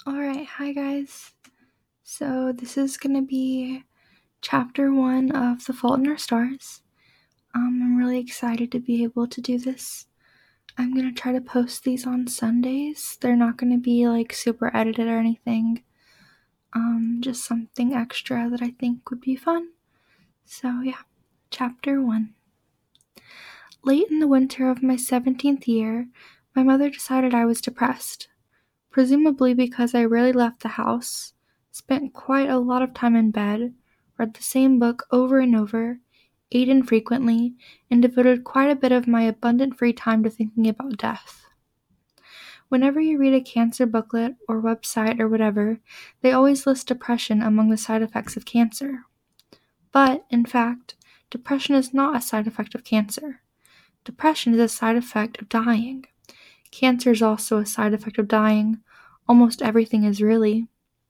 Alright, hi guys. So this is gonna be chapter 1 of The Fault in Our Stars. I'm really excited to be able to do this. I'm gonna try to post these on Sundays. They're not gonna be super edited or anything. Just something extra that I think would be fun. So yeah, chapter 1. Late in the winter of my 17th year, my mother decided I was depressed. Presumably because I rarely left the house, spent quite a lot of time in bed, read the same book over and over, ate infrequently, and devoted quite a bit of my abundant free time to thinking about death. Whenever you read a cancer booklet or website or whatever, they always list depression among the side effects of cancer. But, in fact, depression is not a side effect of cancer. Depression is a side effect of dying. Cancer is also a side effect of dying. Almost everything is really.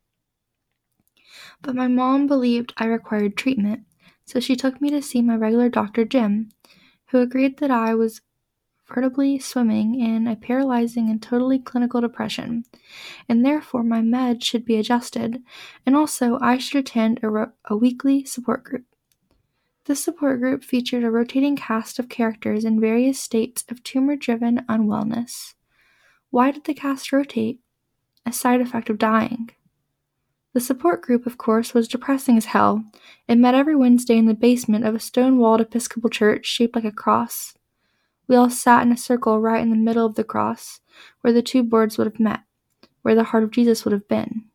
But my mom believed I required treatment, so she took me to see my regular doctor, Jim, who agreed that I was vertibly swimming in a paralyzing and totally clinical depression, and therefore my meds should be adjusted, and also I should attend a weekly support group. This support group featured a rotating cast of characters in various states of tumor-driven unwellness. Why did the cast rotate? A side effect of dying. The support group, of course, was depressing as hell. It met every Wednesday in the basement of a stone-walled Episcopal church shaped like a cross. We all sat in a circle right in the middle of the cross, where the two boards would have met, where the heart of Jesus would have been.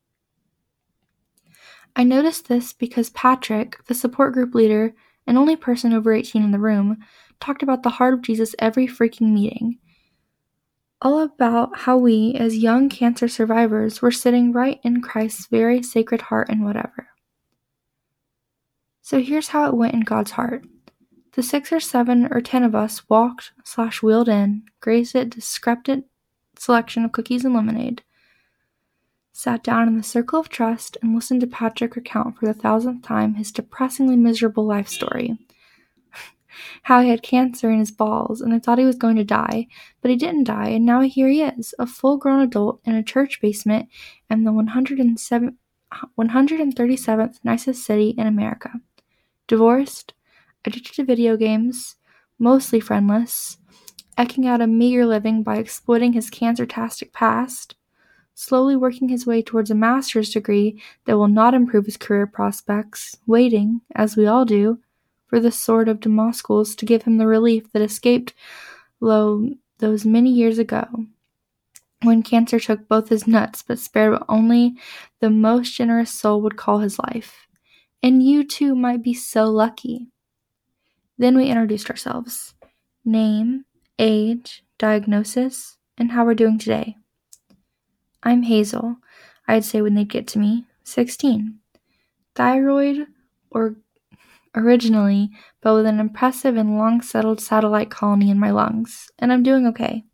I noticed this because Patrick, the support group leader, and only person over 18 in the room, talked about the heart of Jesus every freaking meeting. All about how we, as young cancer survivors, were sitting right in Christ's very sacred heart and whatever. So here's how it went in God's heart. The 6 or 7 or 10 of us walked/wheeled in, grazed a discrepant selection of cookies and lemonade, sat down in the circle of trust, and listened to Patrick recount for the 1,000th time his depressingly miserable life story. How he had cancer in his balls, and I thought he was going to die, but he didn't die, and now here he is, a full-grown adult in a church basement in the 137th nicest city in America. Divorced, addicted to video games, mostly friendless, eking out a meager living by exploiting his cancer-tastic past, slowly working his way towards a master's degree that will not improve his career prospects, waiting, as we all do, for the sword of Damascus to give him the relief that escaped those many years ago, when cancer took both his nuts but spared what only the most generous soul would call his life. And you too might be so lucky. Then we introduced ourselves. Name, age, diagnosis, and how we're doing today. I'm Hazel, I'd say when they'd get to me, 16. Thyroid, or originally, but with an impressive and long-settled satellite colony in my lungs, and I'm doing okay.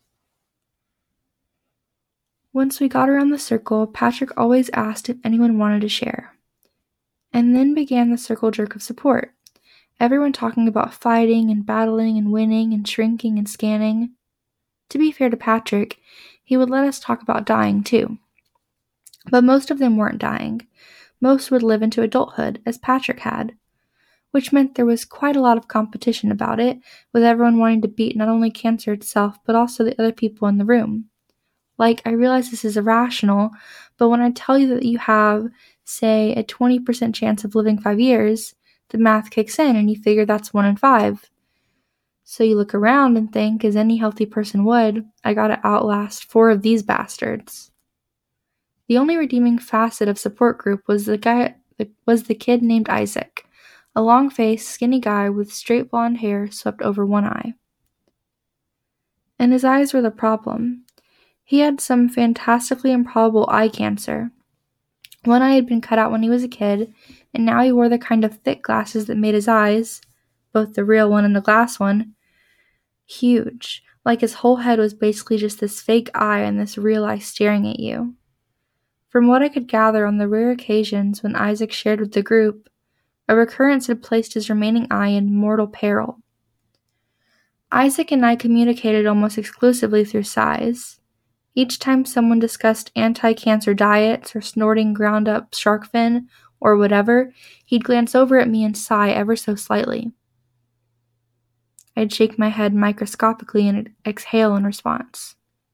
Once we got around the circle, Patrick always asked if anyone wanted to share. And then began the circle jerk of support. Everyone talking about fighting and battling and winning and shrinking and scanning. To be fair to Patrick, he would let us talk about dying too. But most of them weren't dying. Most would live into adulthood, as Patrick had. Which meant there was quite a lot of competition about it, with everyone wanting to beat not only cancer itself, but also the other people in the room. I realize this is irrational, but when I tell you that you have, say, a 20% chance of living 5 years, the math kicks in and you figure that's 1 in 5. So you look around and think, as any healthy person would, I gotta outlast 4 of these bastards. The only redeeming facet of support group was the kid named Isaac, a long-faced, skinny guy with straight blonde hair swept over one eye. And his eyes were the problem. He had some fantastically improbable eye cancer. One eye had been cut out when he was a kid, and now he wore the kind of thick glasses that made his eyes, both the real one and the glass one, huge, like his whole head was basically just this fake eye and this real eye staring at you. From what I could gather on the rare occasions when Isaac shared with the group, a recurrence had placed his remaining eye in mortal peril. Isaac and I communicated almost exclusively through sighs. Each time someone discussed anti-cancer diets or snorting ground-up shark fin or whatever, he'd glance over at me and sigh ever so slightly. I'd shake my head microscopically and exhale in response.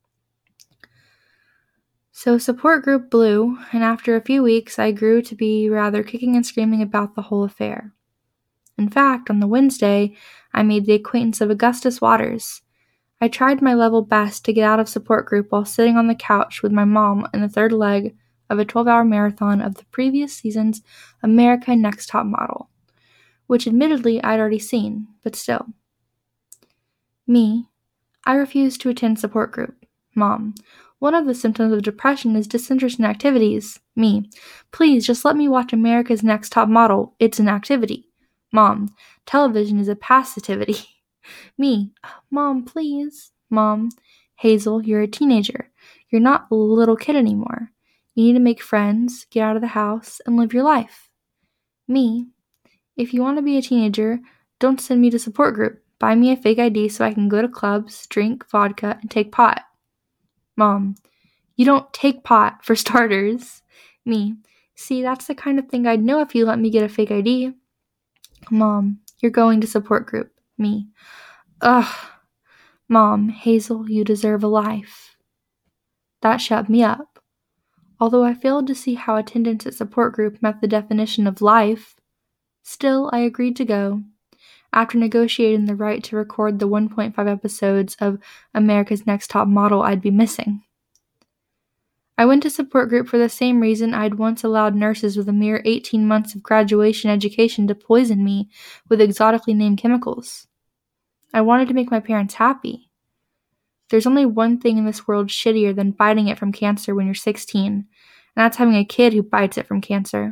So support group blew, and after a few weeks I grew to be rather kicking and screaming about the whole affair. In fact, on the Wednesday, I made the acquaintance of Augustus Waters. I tried my level best to get out of support group while sitting on the couch with my mom in the third leg of a 12-hour marathon of the previous season's America Next Top Model, which admittedly I'd already seen, but still. Me, I refused to attend support group. Mom, one of the symptoms of depression is disinterest in activities. Me, please just let me watch America's Next Top Model. It's an activity. Mom, television is a passivity. Me, Mom, please. Mom, Hazel, you're a teenager. You're not a little kid anymore. You need to make friends, get out of the house, and live your life. Me, if you want to be a teenager, don't send me to support group. Buy me a fake ID so I can go to clubs, drink vodka, and take pot. Mom, you don't take pot, for starters. Me, see, that's the kind of thing I'd know if you let me get a fake ID. Mom, you're going to support group. Me, ugh. Mom, Hazel, you deserve a life. That shut me up. Although I failed to see how attendance at support group met the definition of life, still I agreed to go. After negotiating the right to record the 1.5 episodes of America's Next Top Model I'd be missing. I went to support group for the same reason I'd once allowed nurses with a mere 18 months of graduation education to poison me with exotically named chemicals. I wanted to make my parents happy. There's only one thing in this world shittier than fighting it from cancer when you're 16, and that's having a kid who fights it from cancer.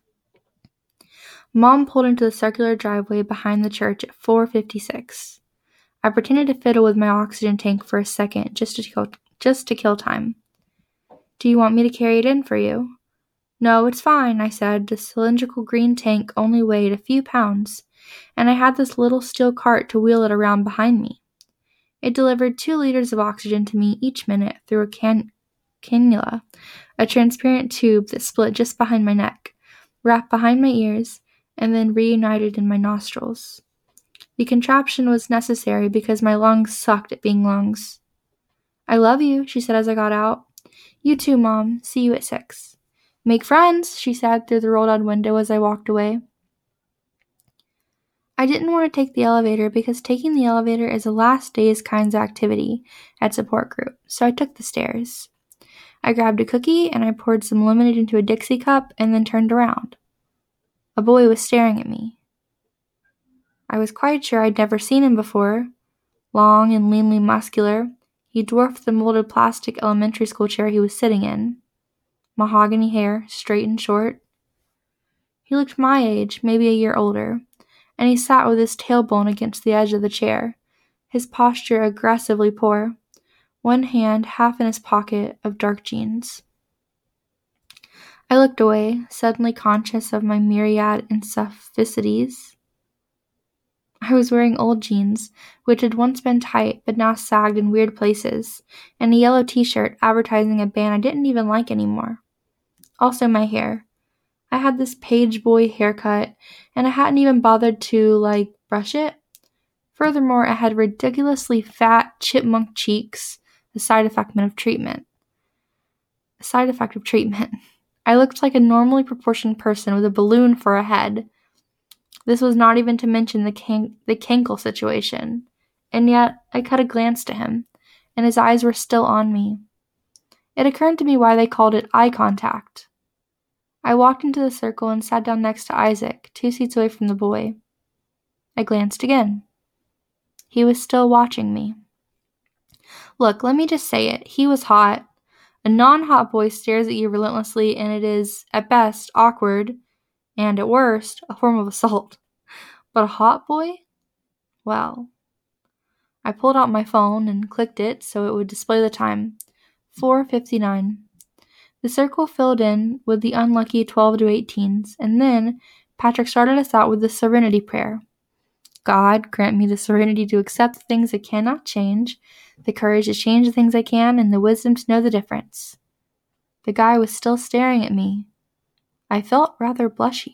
Mom pulled into the circular driveway behind the church at 4:56. I pretended to fiddle with my oxygen tank for a second, just to kill time. Do you want me to carry it in for you? No, it's fine, I said. The cylindrical green tank only weighed a few pounds, and I had this little steel cart to wheel it around behind me. It delivered 2 liters of oxygen to me each minute through a cannula, a transparent tube that split just behind my neck, wrapped behind my ears, and then reunited in my nostrils. The contraption was necessary because my lungs sucked at being lungs. I love you, she said as I got out. You too, Mom. See you at 6. Make friends, she said through the rolled-down window as I walked away. I didn't want to take the elevator because taking the elevator is a last days kinds of activity at support group, so I took the stairs. I grabbed a cookie and I poured some lemonade into a Dixie cup and then turned around. A boy was staring at me. I was quite sure I'd never seen him before. Long and leanly muscular, he dwarfed the molded plastic elementary school chair he was sitting in. Mahogany hair, straight and short. He looked my age, maybe a year older, and he sat with his tailbone against the edge of the chair, his posture aggressively poor, one hand half in his pocket of dark jeans. I looked away, suddenly conscious of my myriad insufficiencies. I was wearing old jeans, which had once been tight but now sagged in weird places, and a yellow t-shirt advertising a band I didn't even like anymore. Also my hair. I had this page boy haircut, and I hadn't even bothered to, brush it. Furthermore, I had ridiculously fat chipmunk cheeks, a side effect of treatment. I looked like a normally proportioned person with a balloon for a head. This was not even to mention the Kenkel situation. And yet, I caught a glance to him, and his eyes were still on me. It occurred to me why they called it eye contact. I walked into the circle and sat down next to Isaac, 2 seats away from the boy. I glanced again. He was still watching me. Look, let me just say it. He was hot. A non-hot boy stares at you relentlessly, and it is, at best, awkward, and at worst, a form of assault. But a hot boy? Well. I pulled out my phone and clicked it so it would display the time. 4:59. The circle filled in with the unlucky 12 to 18s, and then Patrick started us out with the Serenity Prayer. God, grant me the serenity to accept the things I cannot change, the courage to change the things I can, and the wisdom to know the difference. The guy was still staring at me. I felt rather blushy.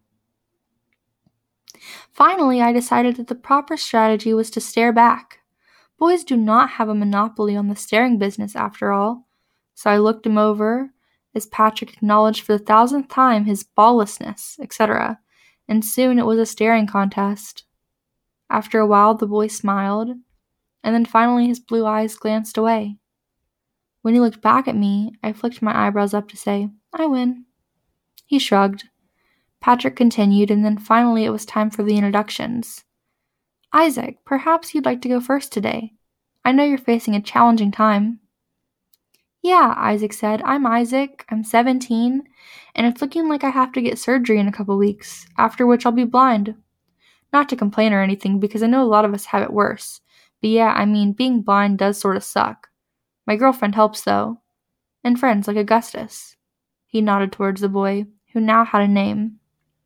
Finally, I decided that the proper strategy was to stare back. Boys do not have a monopoly on the staring business, after all. So I looked him over, as Patrick acknowledged for the 1,000th time his balllessness, etc., and soon it was a staring contest. After a while, the boy smiled, and then finally his blue eyes glanced away. When he looked back at me, I flicked my eyebrows up to say, "I win." He shrugged. Patrick continued, and then finally it was time for the introductions. "Isaac, perhaps you'd like to go first today. I know you're facing a challenging time." "Yeah," Isaac said. "I'm Isaac. I'm 17, and it's looking like I have to get surgery in a couple weeks, after which I'll be blind. Not to complain or anything, because I know a lot of us have it worse. But yeah, I mean, being blind does sort of suck. My girlfriend helps, though. And friends like Augustus." He nodded towards the boy, who now had a name.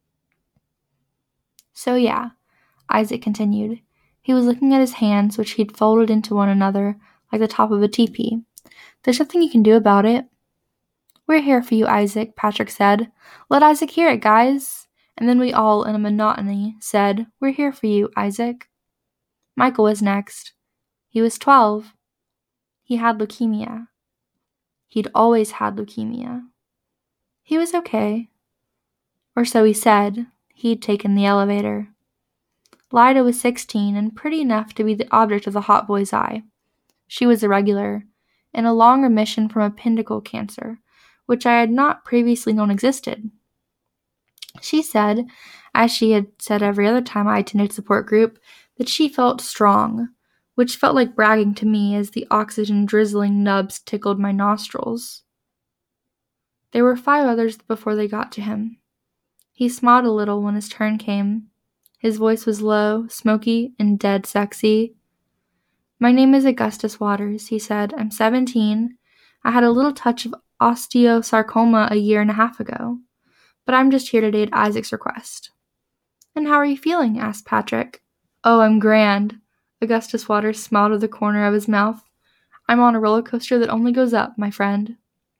"So yeah," Isaac continued. He was looking at his hands, which he'd folded into one another, like the top of a teepee. "There's nothing you can do about it." "We're here for you, Isaac," Patrick said. "Let Isaac hear it, guys." And then we all, in a monotony, said, "We're here for you, Isaac." Michael was next. He was 12. He had leukemia. He'd always had leukemia. He was okay. Or so he said. He'd taken the elevator. Lyda was 16 and pretty enough to be the object of the hot boy's eye. She was irregular, in a long remission from appendicial cancer, which I had not previously known existed. She said, as she had said every other time I attended support group, that she felt strong, which felt like bragging to me as the oxygen-drizzling nubs tickled my nostrils. There were 5 others before they got to him. He smiled a little when his turn came. His voice was low, smoky, and dead sexy. "My name is Augustus Waters," he said. "I'm 17. I had a little touch of osteosarcoma a year and a half ago. But I'm just here today at Isaac's request." "And how are you feeling?" asked Patrick. "Oh, I'm grand." Augustus Waters smiled at the corner of his mouth. "I'm on a roller coaster that only goes up, my friend."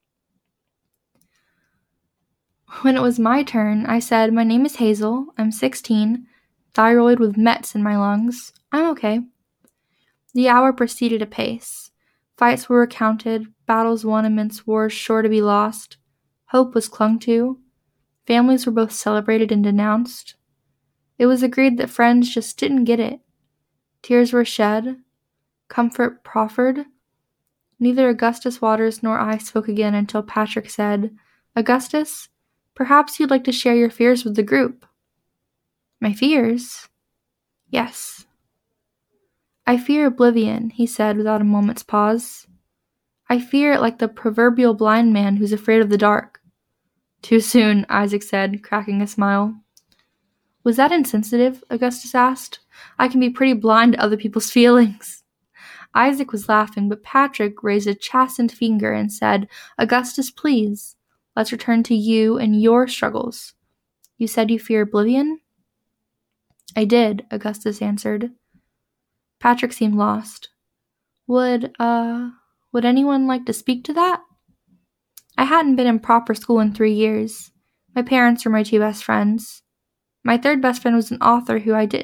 When it was my turn, I said, "My name is Hazel. I'm 16. Thyroid with Mets in my lungs. I'm okay." The hour proceeded apace. Fights were recounted, battles won amidst wars sure to be lost. Hope was clung to. Families were both celebrated and denounced. It was agreed that friends just didn't get it. Tears were shed. Comfort proffered. Neither Augustus Waters nor I spoke again until Patrick said, "Augustus, perhaps you'd like to share your fears with the group." "My fears?" "Yes." "I fear oblivion," he said without a moment's pause. "I fear it like the proverbial blind man who's afraid of the dark." "Too soon," Isaac said, cracking a smile. "Was that insensitive?" Augustus asked. "I can be pretty blind to other people's feelings." Isaac was laughing, but Patrick raised a chastened finger and said, "Augustus, please, let's return to you and your struggles. You said you fear oblivion?" "I did," Augustus answered. Patrick seemed lost. Would anyone like to speak to that?" I hadn't been in proper school in 3 years. My parents were my 2 best friends. My 3rd best friend was an author who did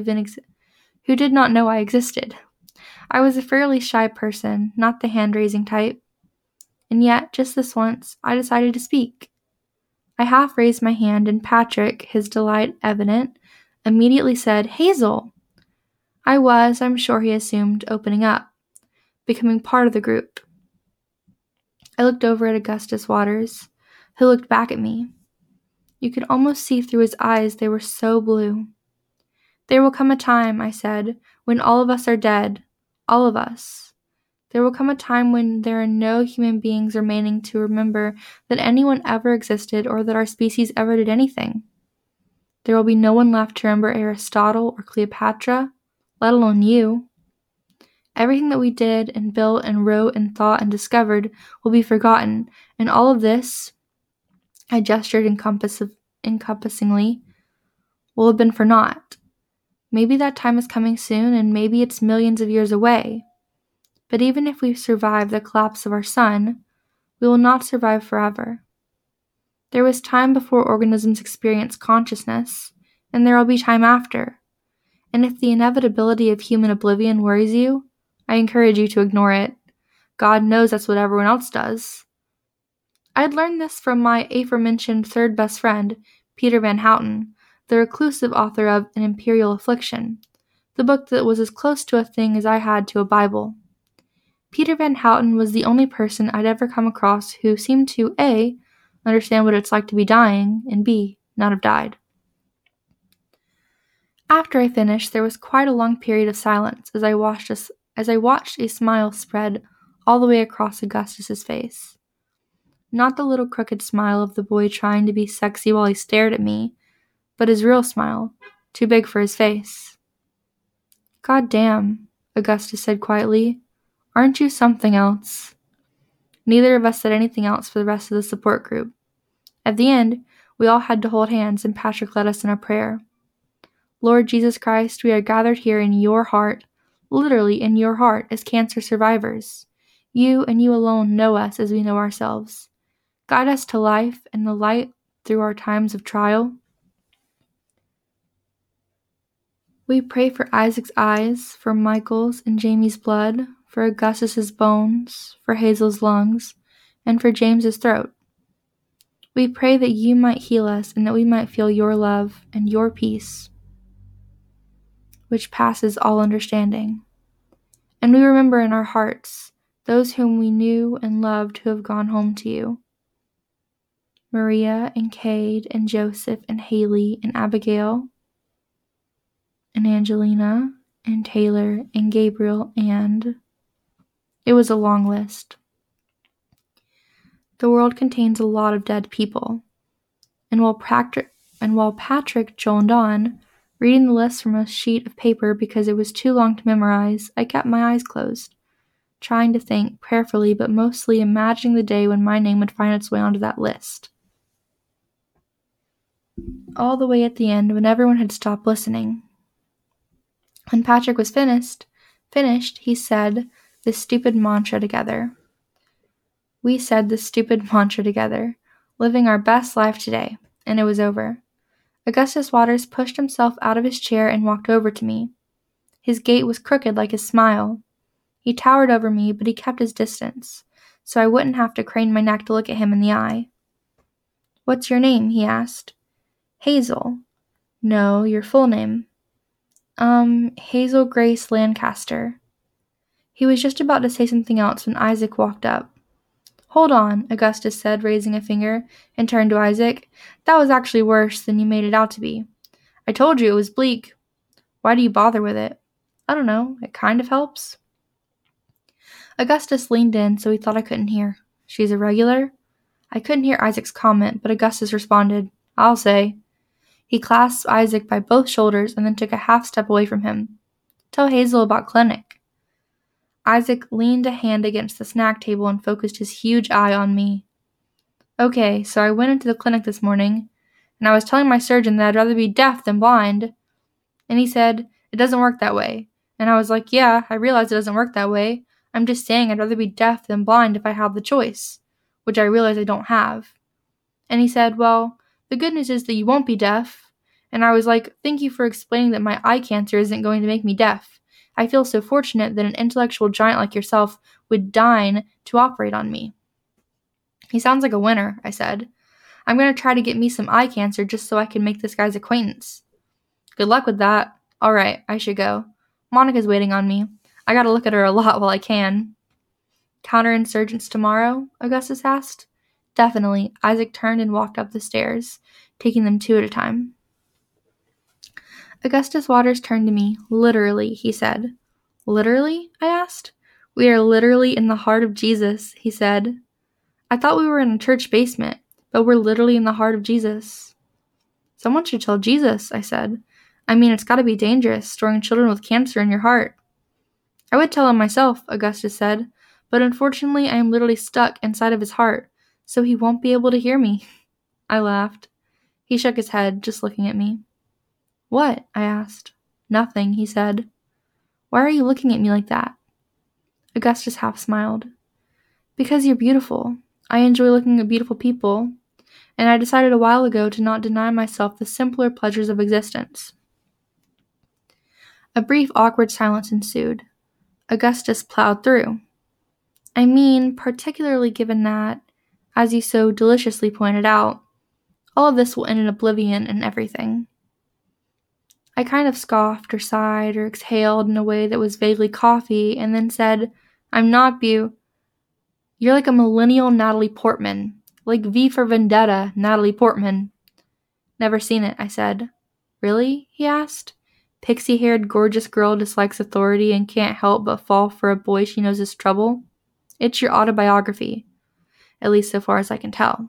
not know I existed. I was a fairly shy person, not the hand-raising type. And yet, just this once, I decided to speak. I half raised my hand, and Patrick, his delight evident, immediately said, "Hazel!" I was, I'm sure he assumed, opening up, becoming part of the group. I looked over at Augustus Waters, who looked back at me. You could almost see through his eyes, they were so blue. "There will come a time," I said, "when all of us are dead. All of us. There will come a time when there are no human beings remaining to remember that anyone ever existed or that our species ever did anything. There will be no one left to remember Aristotle or Cleopatra, let alone you. Everything that we did and built and wrote and thought and discovered will be forgotten, and all of this," I gestured encompassingly, "will have been for naught. Maybe that time is coming soon, and maybe it's millions of years away. But even if we survive the collapse of our sun, we will not survive forever. There was time before organisms experienced consciousness, and there will be time after. And if the inevitability of human oblivion worries you, I encourage you to ignore it. God knows that's what everyone else does. I had learned this from my aforementioned third best friend, Peter Van Houten, the reclusive author of An Imperial Affliction, the book that was as close to a thing as I had to a Bible. Peter Van Houten was the only person I'd ever come across who seemed to A, understand what it's like to be dying, and B, not have died. After I finished, there was quite a long period of silence as I watched a smile spread all the way across Augustus's face. Not the little crooked smile of the boy trying to be sexy while he stared at me, but his real smile, too big for his face. "God damn," Augustus said quietly. "Aren't you something else?" Neither of us said anything else for the rest of the support group. At the end, we all had to hold hands, and Patrick led us in a prayer. "Lord Jesus Christ, we are gathered here in your heart, literally in your heart, as cancer survivors. You and you alone know us as we know ourselves. Guide us to life and the light through our times of trial. We pray for Isaac's eyes, for Michael's and Jamie's blood, for Augustus's bones, for Hazel's lungs, and for James's throat. We pray that you might heal us and that we might feel your love and your peace, which passes all understanding. And we remember in our hearts those whom we knew and loved who have gone home to you. Maria and Cade and Joseph and Haley and Abigail and Angelina and Taylor and Gabriel and... It was a long list. The world contains a lot of dead people. And while Patrick joned on, reading the list from a sheet of paper because it was too long to memorize, I kept my eyes closed, trying to think prayerfully but mostly imagining the day when my name would find its way onto that list. All the way at the end, when everyone had stopped listening. When Patrick was finished, he said this stupid mantra together. We said this stupid mantra together, living our best life today, and it was over. Augustus Waters pushed himself out of his chair and walked over to me. His gait was crooked like his smile. He towered over me, but he kept his distance, so I wouldn't have to crane my neck to look at him in the eye. "What's your name?" he asked. "Hazel." "No, your full name." Hazel Grace Lancaster." He was just about to say something else when Isaac walked up. "Hold on," Augustus said, raising a finger, and turned to Isaac. "That was actually worse than you made it out to be. I told you it was bleak. Why do you bother with it?" "I don't know. It kind of helps." Augustus leaned in so he thought I couldn't hear. "She's a regular?" I couldn't hear Isaac's comment, but Augustus responded, "I'll say." He clasped Isaac by both shoulders and then took a half step away from him. "Tell Hazel about clinic." Isaac leaned a hand against the snack table and focused his huge eye on me. "Okay, so I went into the clinic this morning, and I was telling my surgeon that I'd rather be deaf than blind. And he said, it doesn't work that way. And I was like, yeah, I realize it doesn't work that way. I'm just saying I'd rather be deaf than blind if I had the choice, which I realize I don't have. And he said, well, the good news is that you won't be deaf. And I was like, thank you for explaining that my eye cancer isn't going to make me deaf. I feel so fortunate that an intellectual giant like yourself would deign to operate on me. He sounds like a winner, I said. I'm going to try to get me some eye cancer just so I can make this guy's acquaintance. Good luck with that. All right, I should go. Monica's waiting on me. I gotta look at her a lot while I can. Counterinsurgents tomorrow? Augustus asked. Definitely. Isaac turned and walked up the stairs, taking them two at a time. Augustus Waters turned to me. Literally, he said. Literally? I asked. We are literally in the heart of Jesus, he said. I thought we were in a church basement, but we're literally in the heart of Jesus. Someone should tell Jesus, I said. I mean, it's gotta be dangerous, storing children with cancer in your heart. I would tell him myself, Augustus said, but unfortunately I am literally stuck inside of his heart, so he won't be able to hear me. I laughed. He shook his head, just looking at me. What? I asked. Nothing, he said. Why are you looking at me like that? Augustus half smiled. Because you're beautiful. I enjoy looking at beautiful people, and I decided a while ago to not deny myself the simpler pleasures of existence. A brief, awkward silence ensued. Augustus plowed through. I mean, particularly given that, as you so deliciously pointed out, all of this will end in oblivion and everything. I kind of scoffed or sighed or exhaled in a way that was vaguely coughy and then said, I'm not You're like a millennial Natalie Portman. Like V for Vendetta, Natalie Portman. Never seen it, I said. Really? He asked. Pixie-haired, gorgeous girl dislikes authority and can't help but fall for a boy she knows is trouble. It's your autobiography, at least so far as I can tell.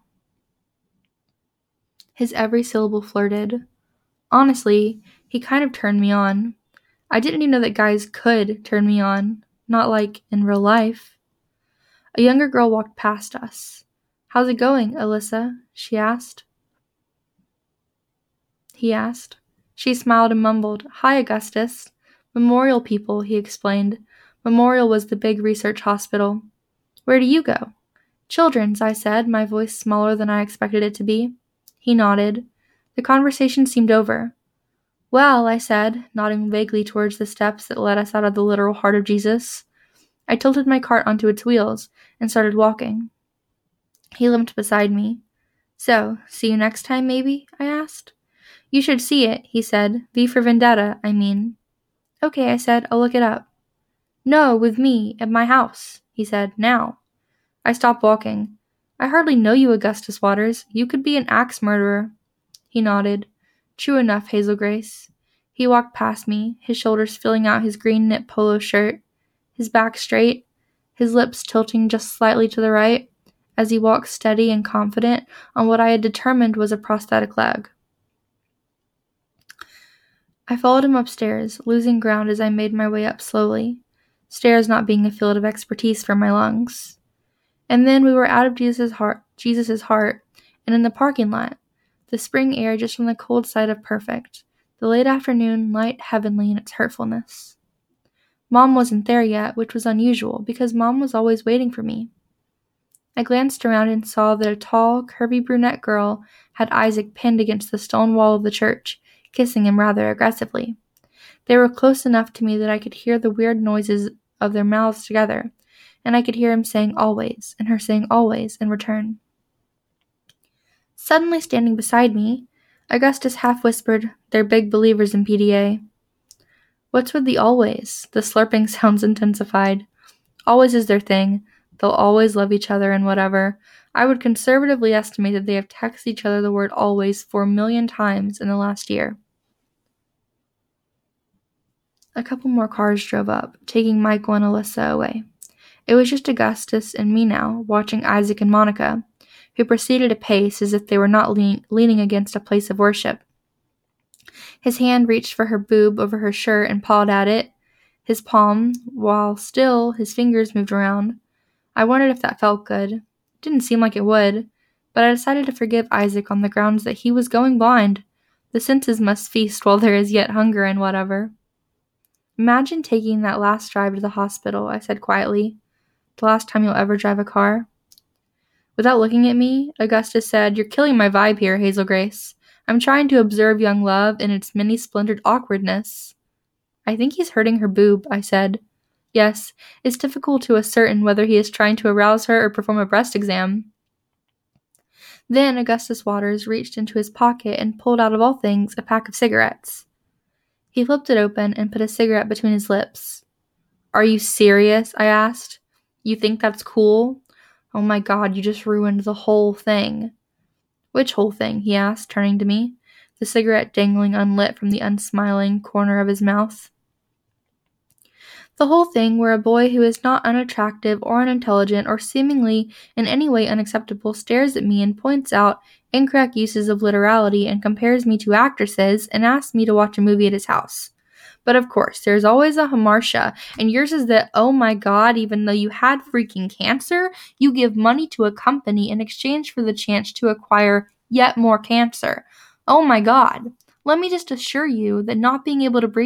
His every syllable flirted. Honestly, he kind of turned me on. I didn't even know that guys could turn me on, not like in real life. A younger girl walked past us. How's it going, Alyssa? He asked. She smiled and mumbled, Hi, Augustus. Memorial people, he explained. Memorial was the big research hospital. Where do you go? Children's, I said, my voice smaller than I expected it to be. He nodded. The conversation seemed over. Well, I said, nodding vaguely towards the steps that led us out of the literal heart of Jesus. I tilted my cart onto its wheels and started walking. He limped beside me. So, see you next time, maybe? I asked. You should see it, he said. V for Vendetta, I mean. Okay, I said, I'll look it up. No, with me, at my house, he said, now. I stopped walking. I hardly know you, Augustus Waters. You could be an axe murderer. He nodded. True enough, Hazel Grace. He walked past me, his shoulders filling out his green knit polo shirt, his back straight, his lips tilting just slightly to the right, as he walked steady and confident on what I had determined was a prosthetic leg. I followed him upstairs, losing ground as I made my way up slowly, stairs not being a field of expertise for my lungs. And then we were out of Jesus' heart, and in the parking lot, the spring air just on the cold side of perfect, the late afternoon light heavenly in its hurtfulness. Mom wasn't there yet, which was unusual, because Mom was always waiting for me. I glanced around and saw that a tall, curvy brunette girl had Isaac pinned against the stone wall of the church, kissing him rather aggressively. They were close enough to me that I could hear the weird noises of their mouths together, and I could hear him saying always, and her saying always in return. Suddenly standing beside me, Augustus half whispered, They're big believers in PDA. What's with the always? The slurping sounds intensified. Always is their thing. They'll always love each other and whatever. I would conservatively estimate that they have texted each other the word always 4 million times in the last year. A couple more cars drove up, taking Michael and Alyssa away. It was just Augustus and me now, watching Isaac and Monica, who proceeded apace as if they were not leaning against a place of worship. His hand reached for her boob over her shirt and pawed at it. His palm, while still, his fingers moved around. I wondered if that felt good. It didn't seem like it would, but I decided to forgive Isaac on the grounds that he was going blind. The senses must feast while there is yet hunger and whatever. Imagine taking that last drive to the hospital, I said quietly. The last time you'll ever drive a car. Without looking at me, Augustus said, You're killing my vibe here, Hazel Grace. I'm trying to observe young love in its many-splintered awkwardness. I think he's hurting her boob, I said. Yes, it's difficult to ascertain whether he is trying to arouse her or perform a breast exam. Then Augustus Waters reached into his pocket and pulled out of all things a pack of cigarettes. He flipped it open and put a cigarette between his lips. Are you serious? I asked. You think that's cool? Oh my God, you just ruined the whole thing. Which whole thing? He asked, turning to me, the cigarette dangling unlit from the unsmiling corner of his mouth. The whole thing where a boy who is not unattractive or unintelligent or seemingly in any way unacceptable stares at me and points out incorrect uses of literality and compares me to actresses and asks me to watch a movie at his house. But of course, there's always a hamartia, and yours is that, oh my God, even though you had freaking cancer, you give money to a company in exchange for the chance to acquire yet more cancer. Oh my God. Let me just assure you that not being able to breathe,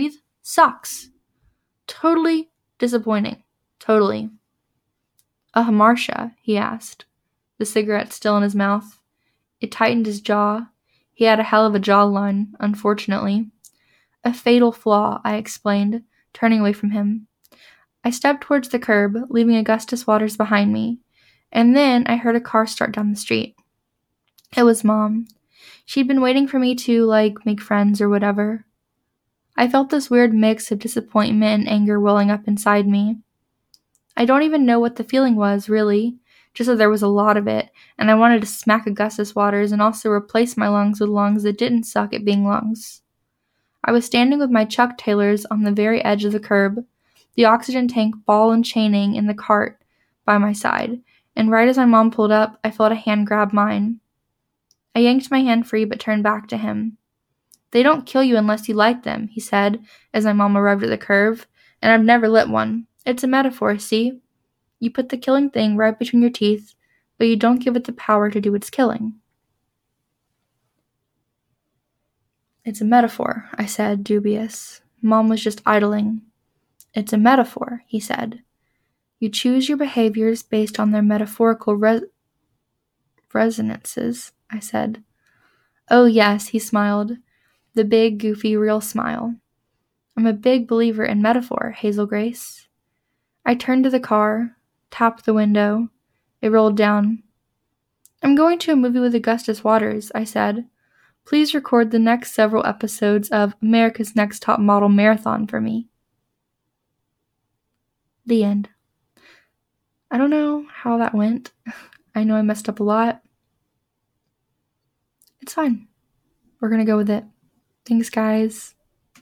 Sucks. Totally disappointing. Totally. Marcia, he asked, the cigarette still in his mouth. It tightened his jaw. He had a hell of a jawline, unfortunately. A fatal flaw, I explained, turning away from him. I stepped towards the curb, leaving Augustus Waters behind me, and then I heard a car start down the street. It was Mom. She'd been waiting for me to, make friends or whatever. I felt this weird mix of disappointment and anger welling up inside me. I don't even know what the feeling was, really, just that there was a lot of it, and I wanted to smack Augustus Waters and also replace my lungs with lungs that didn't suck at being lungs. I was standing with my Chuck Taylors on the very edge of the curb, the oxygen tank ball and chaining in the cart by my side, and right as my mom pulled up, I felt a hand grab mine. I yanked my hand free but turned back to him. They don't kill you unless you like them, he said, as my mom arrived at the curve, and I've never lit one. It's a metaphor, see? You put the killing thing right between your teeth, but you don't give it the power to do its killing. It's a metaphor, I said, dubious. Mom was just idling. It's a metaphor, he said. You choose your behaviors based on their metaphorical resonances, I said. Oh yes, he smiled. The big, goofy, real smile. I'm a big believer in metaphor, Hazel Grace. I turned to the car, tapped the window. It rolled down. I'm going to a movie with Augustus Waters, I said. Please record the next several episodes of America's Next Top Model Marathon for me. The end. I don't know how that went. I know I messed up a lot. It's fine. We're gonna go with it. Thanks, guys.